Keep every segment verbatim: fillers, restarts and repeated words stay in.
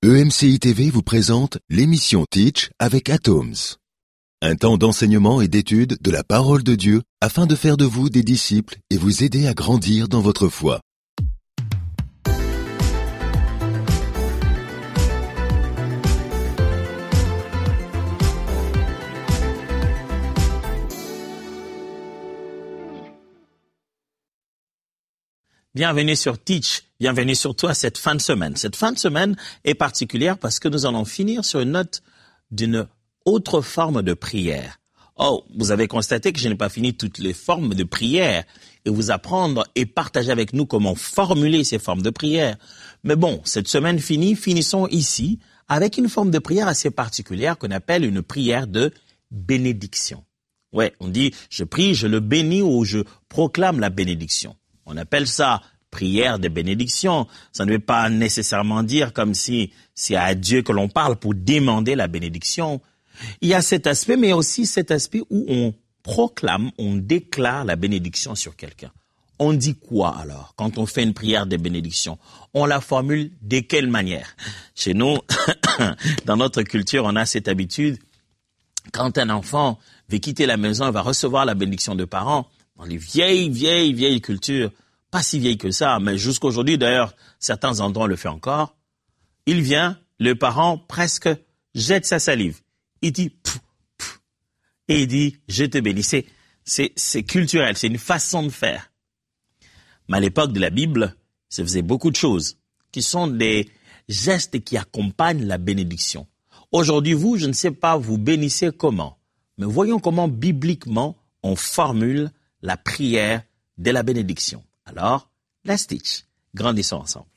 E M C I T V vous présente l'émission Teach avec Atoms. Un temps d'enseignement et d'étude de la parole de Dieu afin de faire de vous des disciples et vous aider à grandir dans votre foi. Bienvenue sur Teach, bienvenue sur toi cette fin de semaine. Cette fin de semaine est particulière parce que nous allons finir sur une note d'une autre forme de prière. Oh, vous avez constaté que je n'ai pas fini toutes les formes de prière et vous apprendre et partager avec nous comment formuler ces formes de prière. Mais bon, cette semaine finie, finissons ici avec une forme de prière assez particulière qu'on appelle une prière de bénédiction. Ouais, on dit je prie, je le bénis ou je proclame la bénédiction. On appelle ça prière de bénédiction. Ça ne veut pas nécessairement dire comme si c'est à Dieu que l'on parle pour demander la bénédiction. Il y a cet aspect, mais aussi cet aspect où on proclame, on déclare la bénédiction sur quelqu'un. On dit quoi alors quand on fait une prière de bénédiction? On la formule de quelle manière? Chez nous, dans notre culture, on a cette habitude, quand un enfant veut quitter la maison, il va recevoir la bénédiction de parents. Dans les vieilles, vieilles, vieilles cultures, pas si vieilles que ça, mais jusqu'aujourd'hui, d'ailleurs, certains endroits le font encore. Il vient, le parent presque jette sa salive. Il dit pff, pff, et il dit je te bénis. C'est, c'est, c'est culturel, c'est une façon de faire. Mais à l'époque de la Bible, ça faisait beaucoup de choses qui sont des gestes qui accompagnent la bénédiction. Aujourd'hui, vous, je ne sais pas, vous bénissez comment, mais voyons comment bibliquement on formule la prière de la bénédiction. Alors, let's teach. Grandissons ensemble.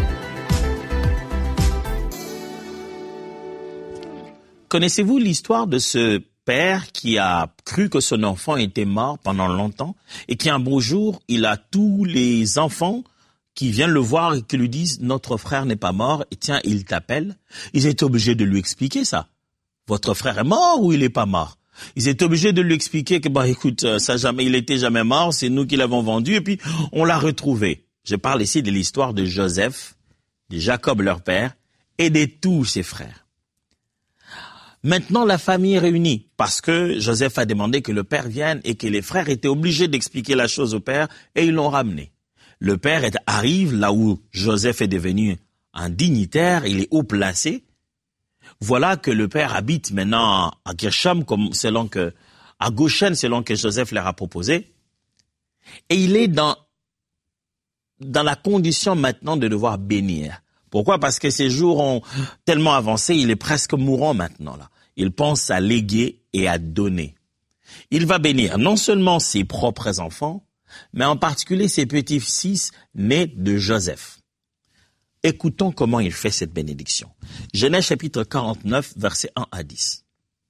Connaissez-vous l'histoire de ce père qui a cru que son enfant était mort pendant longtemps et qui un beau jour, il a tous les enfants qui viennent le voir et qui lui disent « Notre frère n'est pas mort et tiens, il t'appelle ». Ils étaient obligés de lui expliquer ça. « Votre frère est mort ou il n'est pas mort ?» Ils étaient obligés de lui expliquer que, bah, écoute, ça jamais, il était jamais mort, c'est nous qui l'avons vendu, et puis, on l'a retrouvé. Je parle ici de l'histoire de Joseph, de Jacob, leur père, et de tous ses frères. Maintenant, la famille est réunie, parce que Joseph a demandé que le père vienne, et que les frères étaient obligés d'expliquer la chose au père, et ils l'ont ramené. Le père est, arrive là où Joseph est devenu un dignitaire, il est haut placé. Voilà que le père habite maintenant à Gershom, comme selon que, à Goshen, selon que Joseph leur a proposé. Et il est dans, dans la condition maintenant de devoir bénir. Pourquoi? Parce que ses jours ont tellement avancé, il est presque mourant maintenant, là. Il pense à léguer et à donner. Il va bénir non seulement ses propres enfants, mais en particulier ses petits-fils nés de Joseph. Écoutons comment il fait cette bénédiction. Genèse chapitre quarante-neuf, versets un à dix.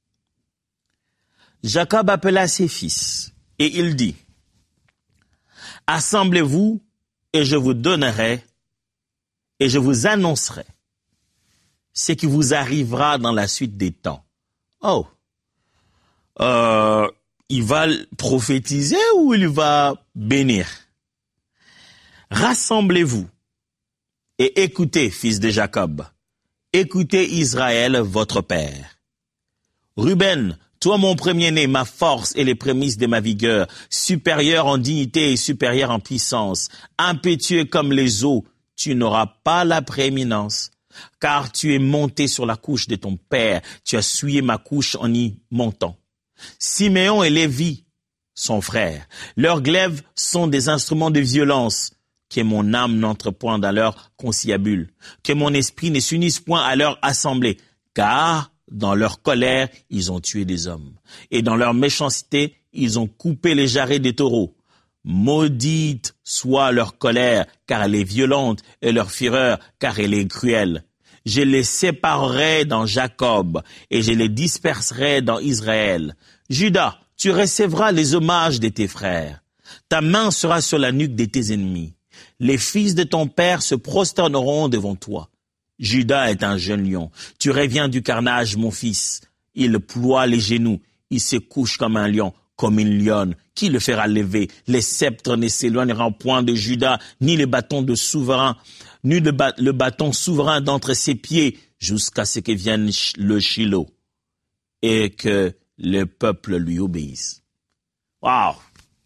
Jacob appela ses fils, et il dit, « Assemblez-vous, et je vous donnerai, et je vous annoncerai ce qui vous arrivera dans la suite des temps. » Oh, euh, il va prophétiser ou il va bénir? Rassemblez-vous. Et écoutez, fils de Jacob, écoutez Israël, votre père. Ruben, toi mon premier-né, ma force et les prémices de ma vigueur, supérieur en dignité et supérieur en puissance, impétueux comme les eaux, tu n'auras pas la prééminence, car tu es monté sur la couche de ton père, tu as souillé ma couche en y montant. Siméon et Lévi, son frère, leurs glaives sont des instruments de violence, que mon âme n'entre point dans leur conciliabule, que mon esprit ne s'unisse point à leur assemblée, car dans leur colère, ils ont tué des hommes, et dans leur méchanceté, ils ont coupé les jarrets des taureaux. Maudite soit leur colère, car elle est violente, et leur fureur, car elle est cruelle. Je les séparerai dans Jacob, et je les disperserai dans Israël. Judas, tu recevras les hommages de tes frères. Ta main sera sur la nuque de tes ennemis. Les fils de ton père se prosterneront devant toi. Judas est un jeune lion. Tu reviens du carnage, mon fils. Il ploie les genoux. Il se couche comme un lion, comme une lionne. Qui le fera lever? Les sceptres ne s'éloigneront point de Judas, ni les bâtons de souverain, ni le, ba- le bâton souverain d'entre ses pieds, jusqu'à ce que vienne le Shiloh et que le peuple lui obéisse. Waouh!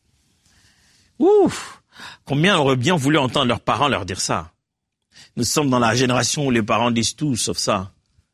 Ouf! Combien auraient bien voulu entendre leurs parents leur dire ça? Nous sommes dans la génération où les parents disent tout sauf ça.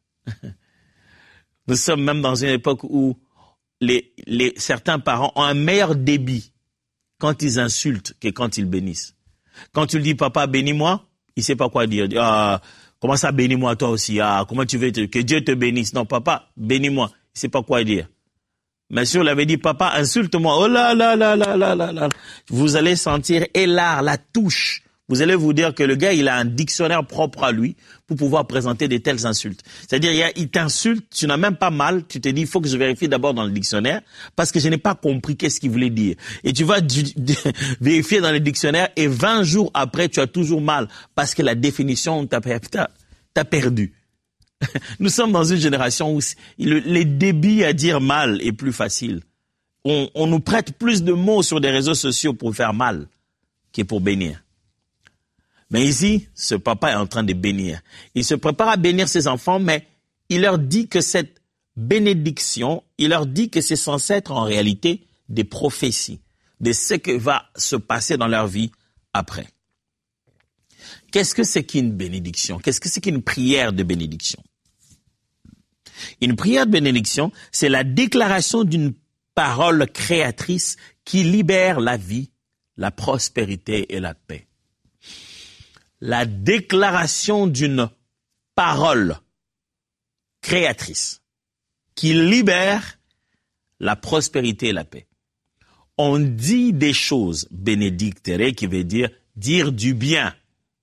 Nous sommes même dans une époque où les, les, certains parents ont un meilleur débit quand ils insultent que quand ils bénissent. Quand tu lui dis, papa, bénis-moi, il ne sait pas quoi dire. Ah, comment ça, bénis-moi toi aussi? Ah, comment tu veux te, que Dieu te bénisse? Non, papa, bénis-moi. Il ne sait pas quoi dire. Mais si on l'avait dit, papa, insulte-moi. Oh là là là là là là là. Vous allez sentir élard, la touche. Vous allez vous dire que le gars, il a un dictionnaire propre à lui pour pouvoir présenter de telles insultes. C'est-à-dire, il t'insulte, tu n'as même pas mal, tu te dis, il faut que je vérifie d'abord dans le dictionnaire parce que je n'ai pas compris qu'est-ce qu'il voulait dire. Et tu vas vérifier dans le dictionnaire et vingt jours après, tu as toujours mal parce que la définition t'a perdu. Nous sommes dans une génération où les débits à dire mal est plus facile. On, on nous prête plus de mots sur des réseaux sociaux pour faire mal que pour bénir. Mais ici, ce papa est en train de bénir. Il se prépare à bénir ses enfants, mais il leur dit que cette bénédiction, il leur dit que c'est censé être en réalité des prophéties, de ce qui va se passer dans leur vie après. Qu'est-ce que c'est qu'une bénédiction? Qu'est-ce que c'est qu'une prière de bénédiction? Une prière de bénédiction, c'est la déclaration d'une parole créatrice qui libère la vie, la prospérité et la paix. La déclaration d'une parole créatrice qui libère la prospérité et la paix. On dit des choses, bénédictere, qui veut dire dire du bien.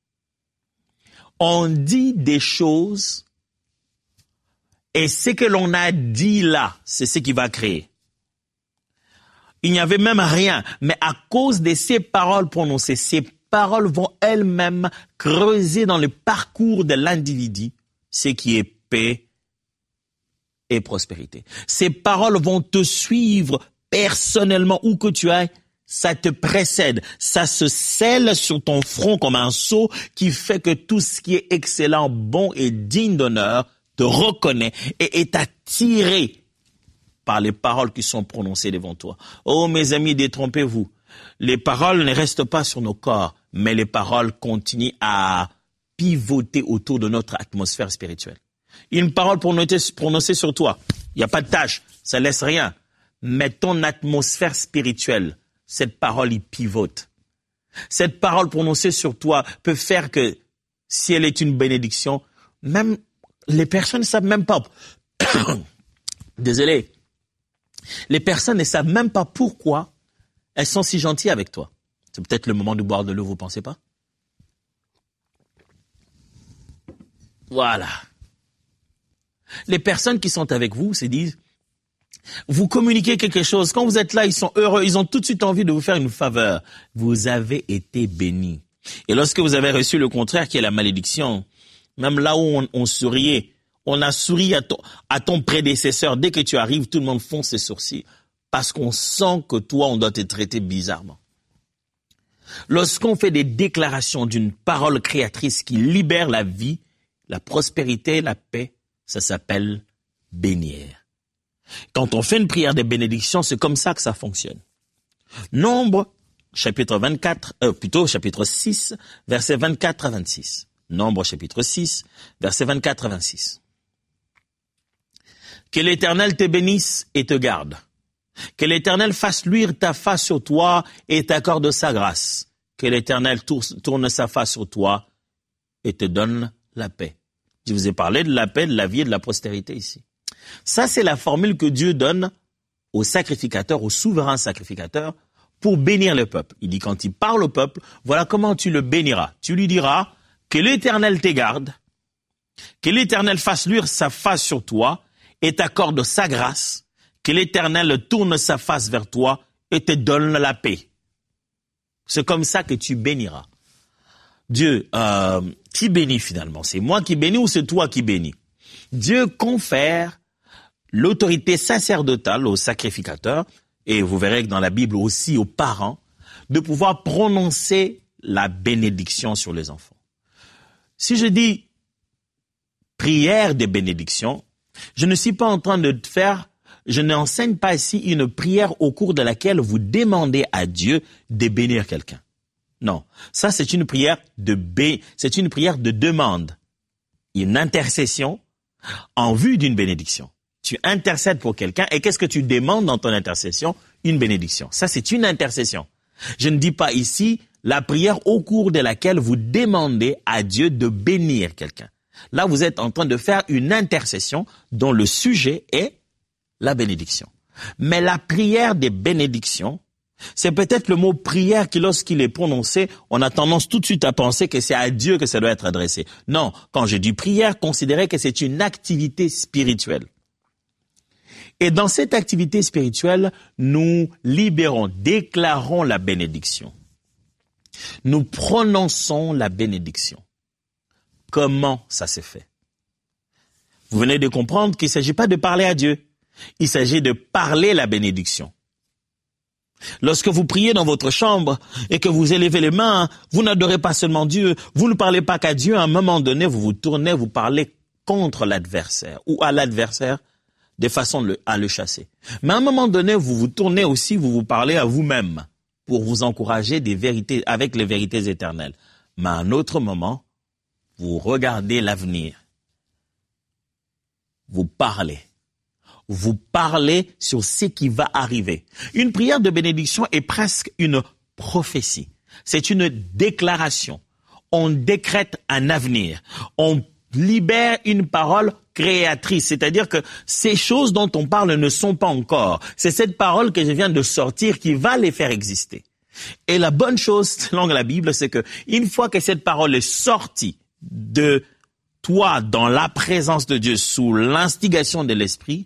On dit des choses et ce que l'on a dit là, c'est ce qui va créer. Il n'y avait même rien, mais à cause de ces paroles prononcées, ces paroles vont elles-mêmes creuser dans le parcours de l'individu ce qui est paix et prospérité. Ces paroles vont te suivre personnellement où que tu ailles, ça te précède, ça se scelle sur ton front comme un sceau qui fait que tout ce qui est excellent, bon et digne d'honneur te reconnaît et est attiré par les paroles qui sont prononcées devant toi. Oh mes amis, détrompez-vous. Les paroles ne restent pas sur nos corps, mais les paroles continuent à pivoter autour de notre atmosphère spirituelle. Une parole prononcée sur toi, il n'y a pas de tâche, ça laisse rien. Mais ton atmosphère spirituelle, cette parole y pivote. Cette parole prononcée sur toi peut faire que, si elle est une bénédiction, même les personnes ne savent même pas. Désolé. Les personnes ne savent même pas pourquoi elles sont si gentilles avec toi. C'est peut-être le moment de boire de l'eau, vous pensez pas? Voilà. Les personnes qui sont avec vous se disent, vous communiquez quelque chose. Quand vous êtes là, ils sont heureux. Ils ont tout de suite envie de vous faire une faveur. Vous avez été béni. Et lorsque vous avez reçu le contraire, qui est la malédiction, même là où on, on souriait, on a souri à ton, à ton prédécesseur. Dès que tu arrives, tout le monde fonce ses sourcils parce qu'on sent que toi, on doit te traiter bizarrement. Lorsqu'on fait des déclarations d'une parole créatrice qui libère la vie, la prospérité, la paix, ça s'appelle bénir. Quand on fait une prière de bénédiction, c'est comme ça que ça fonctionne. Nombre, chapitre vingt-quatre, euh, plutôt chapitre six, versets vingt-quatre à vingt-six. Nombre, chapitre six, versets vingt-quatre à vingt-six. Que l'Éternel te bénisse et te garde. Que l'Éternel fasse luire ta face sur toi et t'accorde sa grâce. Que l'Éternel tourne sa face sur toi et te donne la paix. Je vous ai parlé de la paix, de la vie et de la prospérité ici. Ça, c'est la formule que Dieu donne au sacrificateur, au souverain sacrificateur, pour bénir le peuple. Il dit, quand il parle au peuple, voilà comment tu le béniras. Tu lui diras que l'Éternel te garde, que l'Éternel fasse luire sa face sur toi et t'accorde sa grâce, que l'Éternel tourne sa face vers toi et te donne la paix. C'est comme ça que tu béniras. Dieu, euh, qui bénit finalement? C'est moi qui bénis ou c'est toi qui bénis? Dieu confère l'autorité sacerdotale au sacrificateur, et vous verrez que dans la Bible aussi aux parents, de pouvoir prononcer la bénédiction sur les enfants. Si je dis prière de bénédiction, je ne suis pas en train de faire, je n'enseigne pas ici une prière au cours de laquelle vous demandez à Dieu de bénir quelqu'un. Non, ça c'est une prière de bé, c'est une prière de demande, une intercession en vue d'une bénédiction. Tu intercèdes pour quelqu'un et qu'est-ce que tu demandes dans ton intercession? Une bénédiction. Ça c'est une intercession. Je ne dis pas ici la prière au cours de laquelle vous demandez à Dieu de bénir quelqu'un. Là, vous êtes en train de faire une intercession dont le sujet est la bénédiction. Mais la prière des bénédictions, c'est peut-être le mot prière qui, lorsqu'il est prononcé, on a tendance tout de suite à penser que c'est à Dieu que ça doit être adressé. Non, quand je dis prière, considérez que c'est une activité spirituelle. Et dans cette activité spirituelle, nous libérons, déclarons la bénédiction. Nous prononçons la bénédiction. Comment ça se fait? Vous venez de comprendre qu'il ne s'agit pas de parler à Dieu. Il s'agit de parler la bénédiction. Lorsque vous priez dans votre chambre et que vous élevez les mains, vous n'adorez pas seulement Dieu, vous ne parlez pas qu'à Dieu, à un moment donné, vous vous tournez, vous parlez contre l'adversaire ou à l'adversaire de façon à le chasser. Mais à un moment donné, vous vous tournez aussi, vous vous parlez à vous-même pour vous encourager des vérités, avec les vérités éternelles. Mais à un autre moment, vous regardez l'avenir. Vous parlez. Vous parlez sur ce qui va arriver. Une prière de bénédiction est presque une prophétie. C'est une déclaration. On décrète un avenir. On libère une parole créatrice. C'est-à-dire que ces choses dont on parle ne sont pas encore. C'est cette parole que je viens de sortir qui va les faire exister. Et la bonne chose, selon la Bible, c'est que une fois que cette parole est sortie de toi dans la présence de Dieu, sous l'instigation de l'Esprit,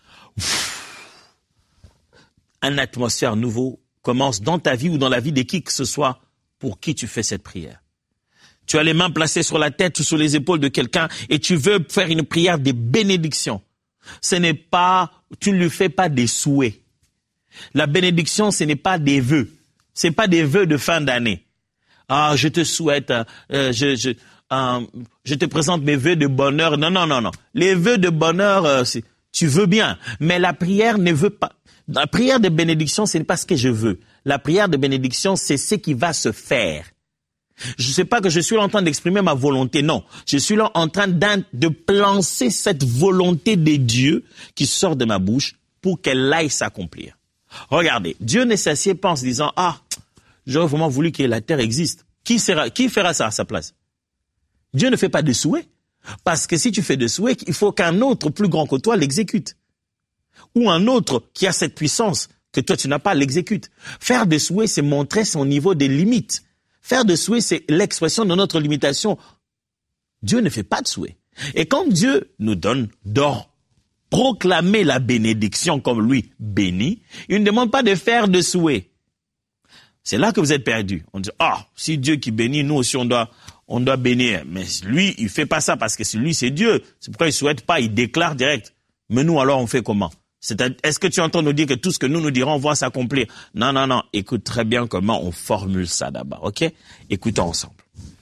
une atmosphère nouveau commence dans ta vie ou dans la vie de qui que ce soit pour qui tu fais cette prière. Tu as les mains placées sur la tête ou sur les épaules de quelqu'un et tu veux faire une prière de bénédiction. Ce n'est pas, tu ne lui fais pas des souhaits. La bénédiction, ce n'est pas des vœux. Ce n'est pas des vœux de fin d'année. Ah, je te souhaite, euh, je, je, euh, je te présente mes vœux de bonheur. Non, non, non, non. Les vœux de bonheur, euh, c'est, tu veux bien, mais la prière ne veut pas. La prière de bénédiction, ce n'est pas ce que je veux. La prière de bénédiction, c'est ce qui va se faire. Je ne sais pas que je suis là en train d'exprimer ma volonté, non. Je suis là en train de plancer cette volonté de Dieu qui sort de ma bouche pour qu'elle aille s'accomplir. Regardez, Dieu ne s'assied pas en se disant « Ah, j'aurais vraiment voulu que la terre existe. » Qui sera, qui fera ça à sa place? Dieu ne fait pas de souhaits. Parce que si tu fais de souhaits, il faut qu'un autre plus grand que toi l'exécute. Ou un autre qui a cette puissance que toi tu n'as pas l'exécute. Faire des souhaits, c'est montrer son niveau des limites. Faire des souhaits, c'est l'expression de notre limitation. Dieu ne fait pas de souhaits. Et quand Dieu nous donne d'or, proclamer la bénédiction comme lui bénit, il ne demande pas de faire de souhaits. C'est là que vous êtes perdus. On dit, ah, oh, si Dieu qui bénit, nous aussi on doit, on doit bénir. Mais lui, il fait pas ça parce que lui, c'est Dieu. C'est pourquoi il souhaite pas, il déclare direct. Mais nous, alors, on fait comment? C'est-à-dire, est-ce que tu entends nous dire que tout ce que nous nous dirons va s'accomplir? Non, non, non. Écoute très bien comment on formule ça d'abord, ok? Écoutons ensemble.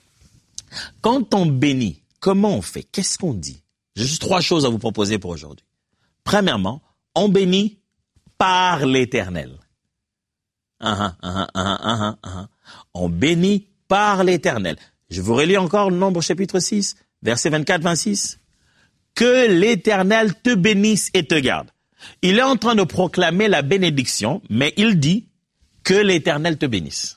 Quand on bénit, comment on fait? Qu'est-ce qu'on dit? J'ai juste trois choses à vous proposer pour aujourd'hui. Premièrement, on bénit par l'Éternel. Uh-huh, uh-huh, uh-huh, uh-huh. On bénit par l'Éternel. Je vous relis encore Nombre chapitre six, versets vingt-quatre vingt-six. Que l'Éternel te bénisse et te garde. Il est en train de proclamer la bénédiction, mais il dit que l'Éternel te bénisse.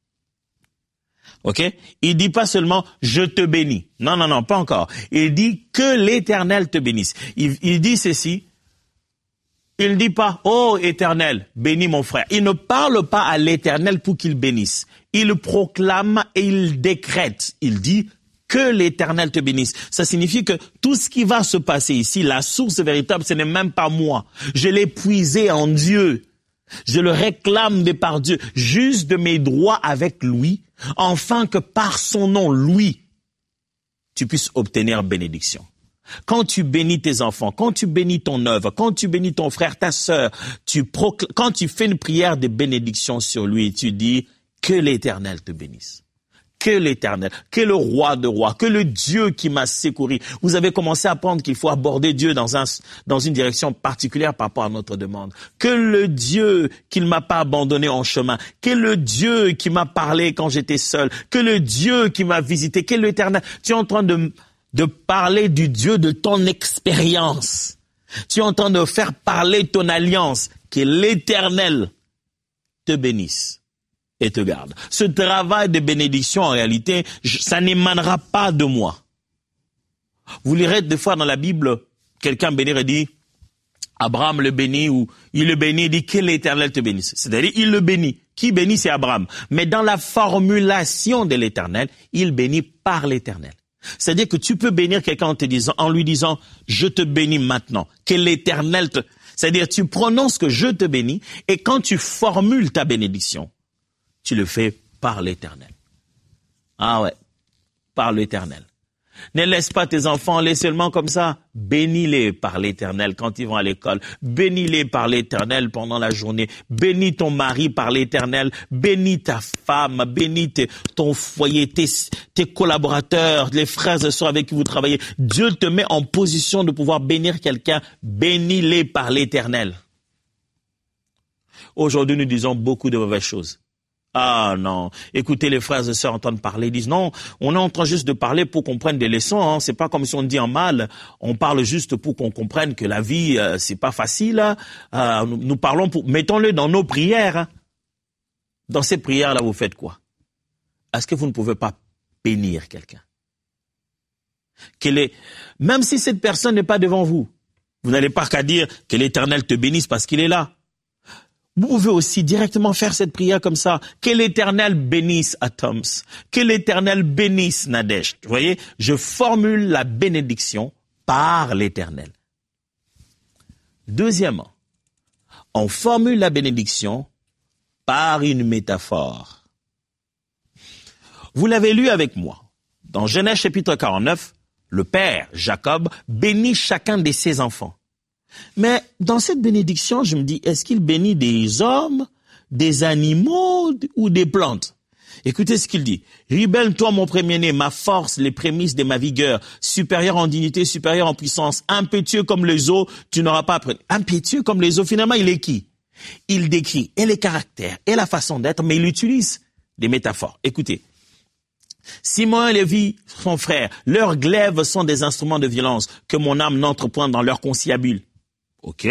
Ok? Il dit pas seulement je te bénis. Non, non, non, pas encore. Il dit que l'Éternel te bénisse. Il, il dit ceci. Il dit pas, oh Éternel, bénis mon frère. Il ne parle pas à l'Éternel pour qu'il bénisse. Il proclame et il décrète. Il dit que l'Éternel te bénisse. Ça signifie que tout ce qui va se passer ici, la source véritable, ce n'est même pas moi. Je l'ai puisé en Dieu. Je le réclame de par Dieu. Juste de mes droits avec lui, afin que par son nom, lui, tu puisses obtenir bénédiction. Quand tu bénis tes enfants, quand tu bénis ton œuvre, quand tu bénis ton frère, ta sœur, tu procl- quand tu fais une prière de bénédiction sur lui, tu dis que l'Éternel te bénisse. que l'Éternel, que le roi de rois, que le Dieu qui m'a secouru. Vous avez commencé à apprendre qu'il faut aborder Dieu dans un, dans une direction particulière par rapport à notre demande. Que le Dieu qui ne m'a pas abandonné en chemin, que le Dieu qui m'a parlé quand j'étais seul, que le Dieu qui m'a visité, que l'Éternel. Tu es en train de, de parler du Dieu de ton expérience. Tu es en train de faire parler ton alliance. Que l'Éternel te bénisse et te garde. Ce travail de bénédiction, en réalité, ça n'émanera pas de moi. Vous lirez des fois dans la Bible, quelqu'un bénir et dit, Abraham le bénit, ou il le bénit et dit que l'Éternel te bénisse. C'est-à-dire, il le bénit. Qui bénit, c'est Abraham. Mais dans la formulation de l'Éternel, il bénit par l'Éternel. C'est-à-dire que tu peux bénir quelqu'un en te disant, en lui disant, je te bénis maintenant. Que l'Éternel te... C'est-à-dire, tu prononces que je te bénis, et quand tu formules ta bénédiction, tu le fais par l'Éternel. Ah ouais, par l'Éternel. Ne laisse pas tes enfants aller seulement comme ça. Bénis-les par l'Éternel quand ils vont à l'école. Bénis-les par l'Éternel pendant la journée. Bénis ton mari par l'Éternel. Bénis ta femme. Bénis tes, ton foyer, tes, tes collaborateurs, les frères et sœurs avec qui vous travaillez. Dieu te met en position de pouvoir bénir quelqu'un. Bénis-les par l'Éternel. Aujourd'hui, nous disons beaucoup de mauvaises choses. Ah non, écoutez, les frères et sœurs entendent parler, ils disent non, on est en train juste de parler pour qu'on prenne des leçons, hein. C'est pas comme si on dit en mal, on parle juste pour qu'on comprenne que la vie, euh, c'est pas facile, hein. euh, nous, nous parlons pour, mettons-le dans nos prières, hein. Dans ces prières-là, vous faites quoi? Est-ce que vous ne pouvez pas bénir quelqu'un? Quel est, même si cette personne n'est pas devant vous, vous n'allez pas qu'à dire que l'Éternel te bénisse parce qu'il est là. Vous pouvez aussi directement faire cette prière comme ça. Que l'Éternel bénisse Atoms. Que l'Éternel bénisse Nadège. Vous voyez, je formule la bénédiction par l'Éternel. Deuxièmement, on formule la bénédiction par une métaphore. Vous l'avez lu avec moi. Dans Genèse chapitre quarante-neuf, le père Jacob bénit chacun de ses enfants. Mais dans cette bénédiction, je me dis, est-ce qu'il bénit des hommes, des animaux ou des plantes? Écoutez ce qu'il dit. Ribel, toi mon premier-né, ma force, les prémices de ma vigueur, supérieur en dignité, supérieur en puissance, impétueux comme les eaux, tu n'auras pas appris. Impétueux comme les eaux, finalement, il est qui? Il décrit et les caractères et la façon d'être, mais il utilise des métaphores. Écoutez. Simon et Lévi, son frère, leurs glaives sont des instruments de violence, que mon âme n'entre point dans leur conciliabule. Ok.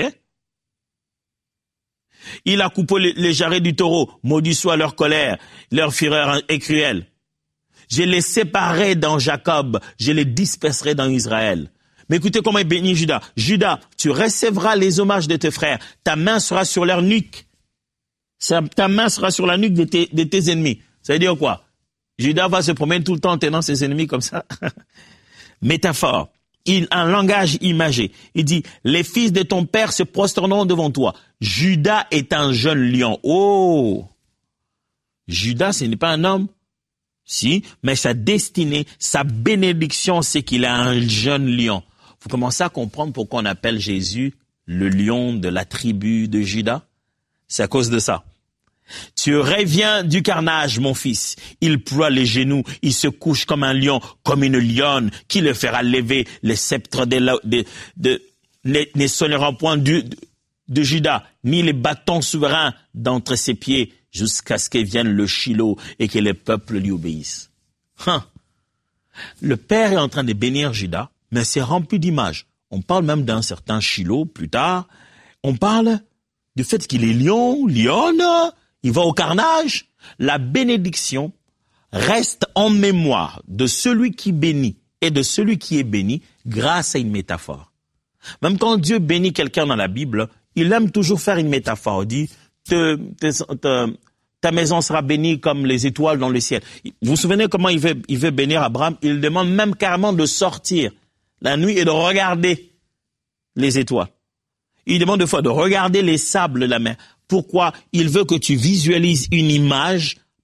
Il a coupé les, les jarrets du taureau, maudit soit leur colère, leur fureur est cruelle. Je les séparerai dans Jacob, je les disperserai dans Israël. Mais écoutez comment il bénit Judas. Judas, tu recevras les hommages de tes frères, ta main sera sur leur nuque. Ta main sera sur la nuque de tes, de tes ennemis. Ça veut dire quoi? Judas va se promener tout le temps en tenant ses ennemis comme ça. Métaphore. Il a un langage imagé. Il dit, les fils de ton père se prosterneront devant toi. Judas est un jeune lion. Oh! Judas, ce n'est pas un homme. Si, mais sa destinée, sa bénédiction, c'est qu'il a un jeune lion. Vous commencez à comprendre pourquoi on appelle Jésus le lion de la tribu de Judas? C'est à cause de ça. Tu reviens du carnage, mon fils. Il ploie les genoux, il se couche comme un lion, comme une lionne, qui le fera lever. Les sceptres de, la, de, de ne, ne sonneront point du, de, de Judas, ni les bâtons souverains d'entre ses pieds, jusqu'à ce qu'il vienne le Shiloh et que les peuples lui obéissent. Hein. Le Père est en train de bénir Judas, mais c'est rempli d'images. On parle même d'un certain Shiloh plus tard. On parle du fait qu'il est lion, lionne. Il va au carnage. La bénédiction reste en mémoire de celui qui bénit et de celui qui est béni grâce à une métaphore. Même quand Dieu bénit quelqu'un dans la Bible, il aime toujours faire une métaphore. Il dit, te, te, te, ta maison sera bénie comme les étoiles dans le ciel. Vous vous souvenez comment il veut, il veut bénir Abraham? Il demande même carrément de sortir la nuit et de regarder les étoiles. Il demande des fois de regarder les sables de la mer. Pourquoi? Il veut que tu visualises une image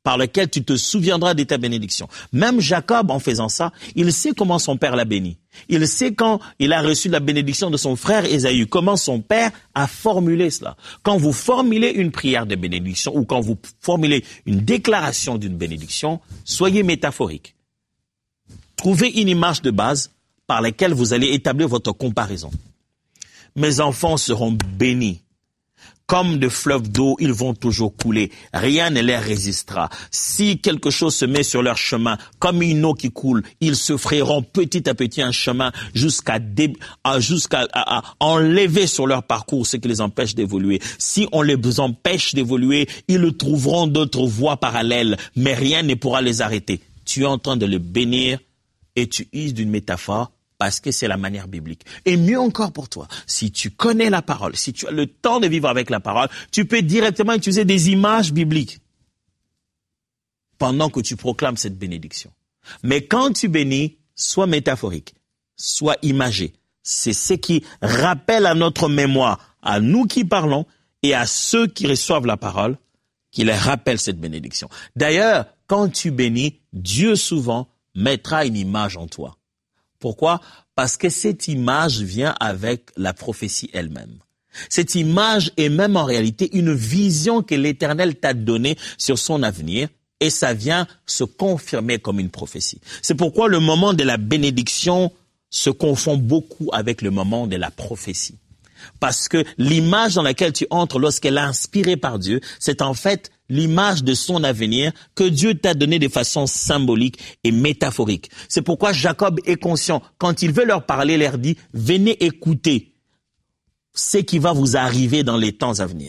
par lequel tu te souviendras de ta bénédiction. Même Jacob, en faisant ça, il sait comment son père l'a béni. Il sait quand il a reçu la bénédiction de son frère Ésaü, comment son père a formulé cela. Quand vous formulez une prière de bénédiction ou quand vous formulez une déclaration d'une bénédiction, soyez métaphorique. Trouvez une image de base par laquelle vous allez établir votre comparaison. Mes enfants seront bénis. Comme de fleuves d'eau, ils vont toujours couler. Rien ne les résistera. Si quelque chose se met sur leur chemin, comme une eau qui coule, ils se frayeront petit à petit un chemin jusqu'à dé... jusqu'à à, à enlever sur leur parcours ce qui les empêche d'évoluer. Si on les empêche d'évoluer, ils trouveront d'autres voies parallèles, mais rien ne pourra les arrêter. Tu es en train de les bénir et tu uses d'une métaphore parce que c'est la manière biblique. Et mieux encore pour toi, si tu connais la parole, si tu as le temps de vivre avec la parole, tu peux directement utiliser des images bibliques pendant que tu proclames cette bénédiction. Mais quand tu bénis, sois métaphorique, sois imagé. C'est ce qui rappelle à notre mémoire, à nous qui parlons et à ceux qui reçoivent la parole, qui les rappelle cette bénédiction. D'ailleurs, quand tu bénis, Dieu souvent mettra une image en toi. Pourquoi? Parce que cette image vient avec la prophétie elle-même. Cette image est même en réalité une vision que l'Éternel t'a donnée sur son avenir et ça vient se confirmer comme une prophétie. C'est pourquoi le moment de la bénédiction se confond beaucoup avec le moment de la prophétie. Parce que l'image dans laquelle tu entres lorsqu'elle est inspirée par Dieu, c'est en fait l'image de son avenir que Dieu t'a donné de façon symbolique et métaphorique. C'est pourquoi Jacob est conscient. Quand il veut leur parler, il leur dit « Venez écouter ce qui va vous arriver dans les temps à venir. »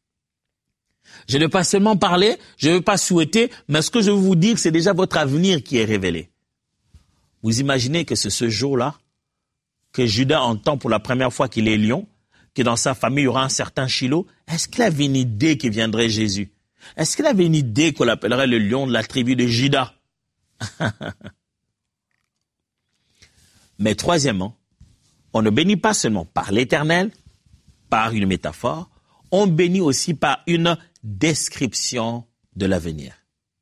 Je ne veux pas seulement parler, je ne veux pas souhaiter, mais ce que je veux vous dire, c'est déjà votre avenir qui est révélé. Vous imaginez que c'est ce jour-là que Judas entend pour la première fois qu'il est lion, que dans sa famille, il y aura un certain Shiloh. Est-ce qu'il avait une idée qu'il viendrait Jésus? Est-ce qu'il avait une idée qu'on l'appellerait le lion de la tribu de Juda? Mais troisièmement, on ne bénit pas seulement par l'Éternel, par une métaphore, on bénit aussi par une description de l'avenir.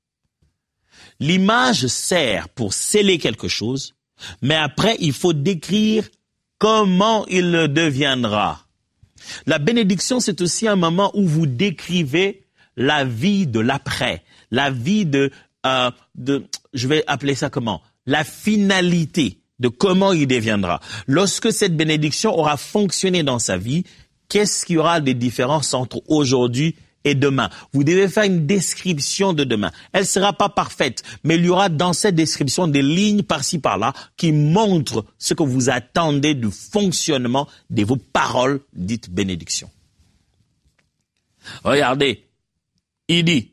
L'image sert pour sceller quelque chose, mais après, il faut décrire comment il le deviendra. La bénédiction, c'est aussi un moment où vous décrivez la vie de l'après, la vie de, euh, de, je vais appeler ça comment? La finalité de comment il deviendra. Lorsque cette bénédiction aura fonctionné dans sa vie, qu'est-ce qu'il y aura de différence entre aujourd'hui et demain? Vous devez faire une description de demain. Elle ne sera pas parfaite, mais il y aura dans cette description des lignes par-ci par-là qui montrent ce que vous attendez du fonctionnement de vos paroles dites bénédiction. Regardez, il dit,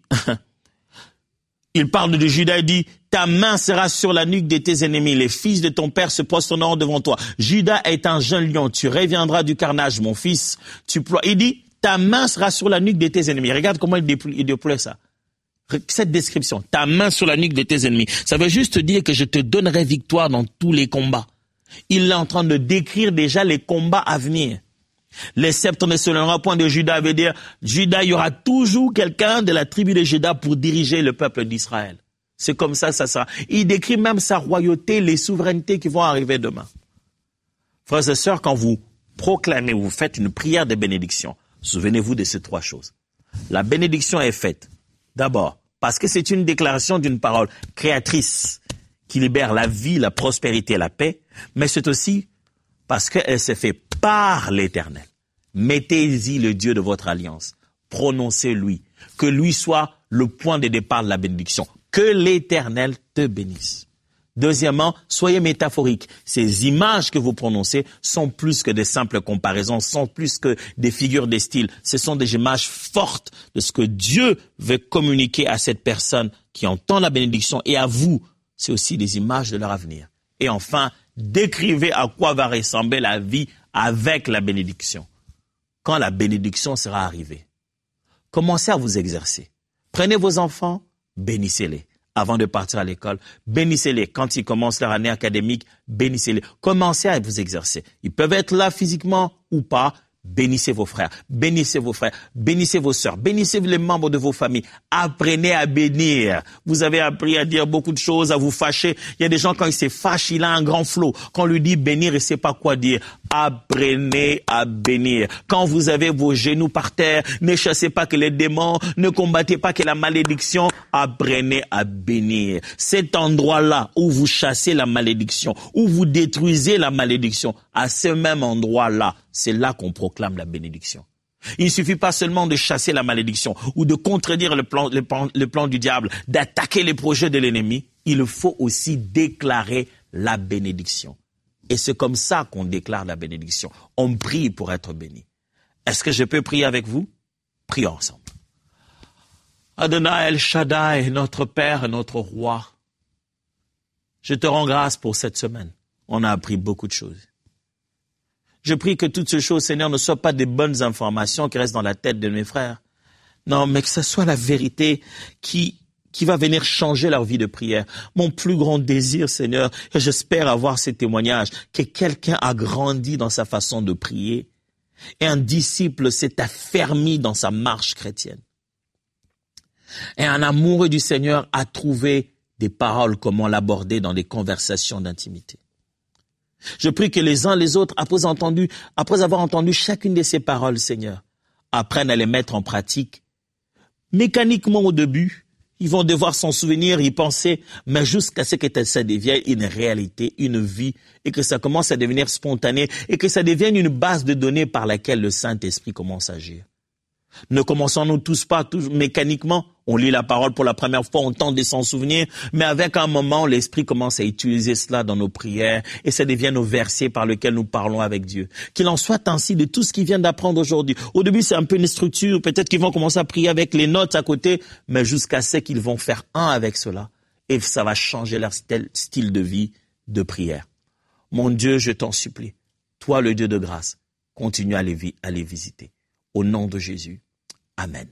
il parle de Judas, il dit, ta main sera sur la nuque de tes ennemis, les fils de ton père se prosterneront devant toi. Judas est un jeune lion, tu reviendras du carnage, mon fils. Tu ploies. Il dit, ta main sera sur la nuque de tes ennemis. Regarde comment il déploie, il déploie ça. Cette description, ta main sur la nuque de tes ennemis. Ça veut juste dire que je te donnerai victoire dans tous les combats. Il est en train de décrire déjà les combats à venir. Les sceptres ne se lèveront point de Judas, veut dire, Judas, il y aura toujours quelqu'un de la tribu de Judas pour diriger le peuple d'Israël. C'est comme ça, ça sera. Il décrit même sa royauté, les souverainetés qui vont arriver demain. Frères et sœurs, quand vous proclamez, vous faites une prière de bénédiction, souvenez-vous de ces trois choses. La bénédiction est faite, d'abord, parce que c'est une déclaration d'une parole créatrice qui libère la vie, la prospérité et la paix, mais c'est aussi parce qu'elle s'est faite par l'Éternel. Mettez-y le Dieu de votre alliance. Prononcez-lui. Que lui soit le point de départ de la bénédiction. Que l'Éternel te bénisse. Deuxièmement, soyez métaphoriques. Ces images que vous prononcez sont plus que des simples comparaisons, sont plus que des figures de style. Ce sont des images fortes de ce que Dieu veut communiquer à cette personne qui entend la bénédiction et à vous. C'est aussi des images de leur avenir. Et enfin, décrivez à quoi va ressembler la vie avec la bénédiction. Quand la bénédiction sera arrivée, commencez à vous exercer. Prenez vos enfants, bénissez-les. Avant de partir à l'école, bénissez-les. Quand ils commencent leur année académique, bénissez-les. Commencez à vous exercer. Ils peuvent être là physiquement ou pas. Bénissez vos frères, bénissez vos frères, bénissez vos sœurs, bénissez les membres de vos familles. Apprenez à bénir. Vous avez appris à dire beaucoup de choses, à vous fâcher. Il y a des gens, quand ils se fâchent, il a un grand flot. Quand on lui dit bénir, il ne sait pas quoi dire. Apprenez à bénir. Quand vous avez vos genoux par terre, ne chassez pas que les démons, ne combattez pas que la malédiction. Apprenez à bénir. Cet endroit-là où vous chassez la malédiction, où vous détruisez la malédiction, à ce même endroit-là, c'est là qu'on proclame la bénédiction. Il ne suffit pas seulement de chasser la malédiction ou de contredire le plan, le plan, le plan du diable, d'attaquer les projets de l'ennemi. Il faut aussi déclarer la bénédiction. Et c'est comme ça qu'on déclare la bénédiction. On prie pour être béni. Est-ce que je peux prier avec vous? Prions ensemble. Adonai El Shaddai, notre Père et notre Roi, je te rends grâce pour cette semaine. On a appris beaucoup de choses. Je prie que toutes ces choses, Seigneur, ne soient pas des bonnes informations qui restent dans la tête de mes frères. Non, mais que ce soit la vérité qui, qui va venir changer leur vie de prière. Mon plus grand désir, Seigneur, et j'espère avoir ces témoignages, que quelqu'un a grandi dans sa façon de prier et un disciple s'est affermi dans sa marche chrétienne. Et un amoureux du Seigneur a trouvé des paroles, comment l'aborder dans des conversations d'intimité. Je prie que les uns les autres, après, entendu, après avoir entendu chacune de ces paroles, Seigneur, apprennent à les mettre en pratique. Mécaniquement au début, ils vont devoir s'en souvenir, y penser, mais jusqu'à ce que ça devienne une réalité, une vie, et que ça commence à devenir spontané, et que ça devienne une base de données par laquelle le Saint-Esprit commence à agir. Ne commençons-nous tous pas tous mécaniquement? On lit la parole pour la première fois, on tente de s'en souvenir, mais avec un moment, l'Esprit commence à utiliser cela dans nos prières et ça devient nos versets par lesquels nous parlons avec Dieu. Qu'il en soit ainsi de tout ce qu'ils viennent d'apprendre aujourd'hui. Au début, c'est un peu une structure, peut-être qu'ils vont commencer à prier avec les notes à côté, mais jusqu'à ce qu'ils vont faire un avec cela et ça va changer leur style de vie de prière. Mon Dieu, je t'en supplie, toi le Dieu de grâce, continue à les, à les visiter. Au nom de Jésus. Amen.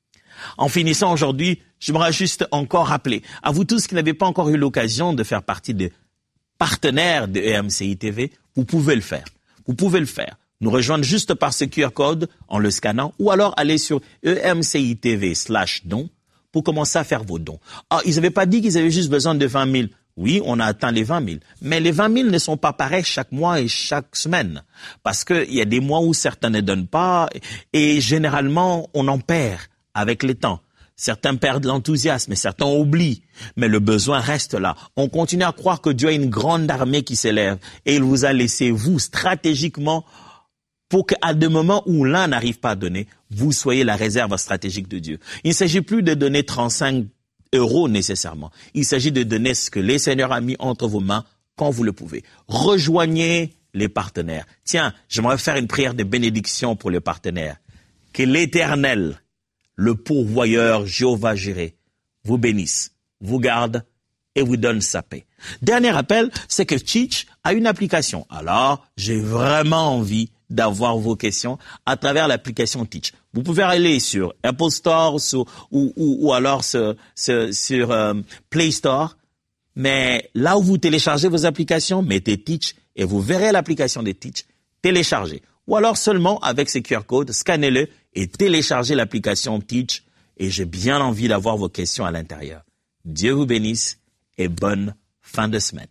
En finissant aujourd'hui, j'aimerais juste encore rappeler à vous tous qui n'avez pas encore eu l'occasion de faire partie des partenaires de E M C I T V, vous pouvez le faire. Vous pouvez le faire. Nous rejoindre juste par ce Q R code en le scannant ou alors aller sur E M C I T V slash don pour commencer à faire vos dons. Ah, ils n'avaient pas dit qu'ils avaient juste besoin de vingt mille. Oui, on a atteint les vingt mille. Mais les vingt mille ne sont pas pareils chaque mois et chaque semaine. Parce qu'il y a des mois où certains ne donnent pas et généralement, on en perd avec le temps. Certains perdent l'enthousiasme et certains oublient. Mais le besoin reste là. On continue à croire que Dieu a une grande armée qui s'élève et il vous a laissé, vous, stratégiquement, pour qu'à des moments où l'un n'arrive pas à donner, vous soyez la réserve stratégique de Dieu. Il ne s'agit plus de donner trente-cinq euros nécessairement. Il s'agit de donner ce que le Seigneur a mis entre vos mains quand vous le pouvez. Rejoignez les partenaires. Tiens, j'aimerais faire une prière de bénédiction pour les partenaires. Que l'Éternel, le pourvoyeur Jéhovah Jireh, vous bénisse, vous garde et vous donne sa paix. Dernier rappel, c'est que Teach a une application. Alors, j'ai vraiment envie d'avoir vos questions à travers l'application Teach. Vous pouvez aller sur Apple Store sur, ou, ou, ou alors sur, sur, sur euh, Play Store. Mais là où vous téléchargez vos applications, mettez Teach et vous verrez l'application de Teach. Téléchargez. Ou alors seulement avec ce Q R code, scannez-le et téléchargez l'application Teach. Et j'ai bien envie d'avoir vos questions à l'intérieur. Dieu vous bénisse et bonne fin de semaine.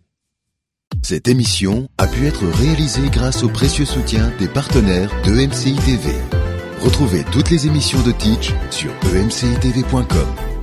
Cette émission a pu être réalisée grâce au précieux soutien des partenaires de E M C I T V. Retrouvez toutes les émissions de Teach sur e m c i t v point com.